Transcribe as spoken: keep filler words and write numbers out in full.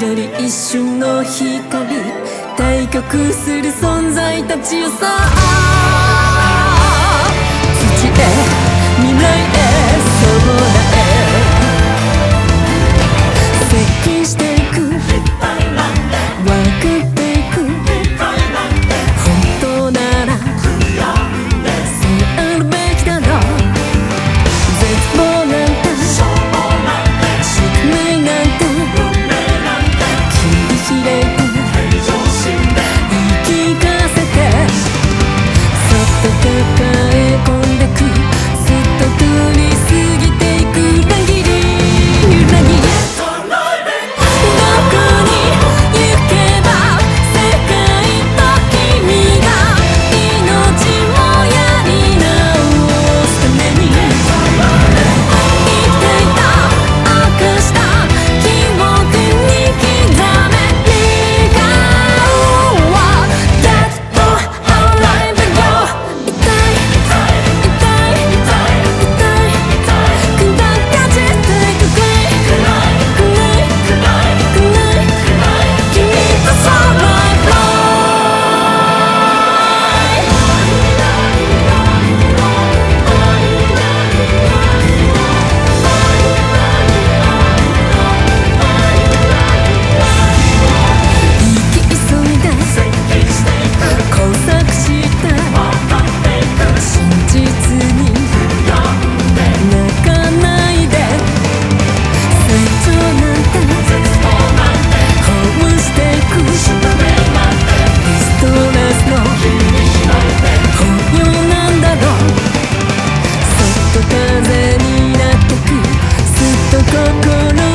れる一瞬の光、対極する存在たちよさあ、土へ未来へ空へ接近していく、分かっていく、本当ならそうあるべきだろう。絶望なんて宿命なんて切り開いて言い聞かせて、そっと抱え込んでく、すっと通り過ぎていく裏切り裏切り、どこに行けば世界と君が命をやり直すために生きていた明かした記憶に刻め、笑顔は That's all alive and go。 痛い痛い痛い痛い砕かじっていく、暗い暗い暗い君と空へ生き急いで交錯した真実に泣かないで、成長なんてほぐしていく、リストレスの本用なんだろう。そっと風になってく、すっと心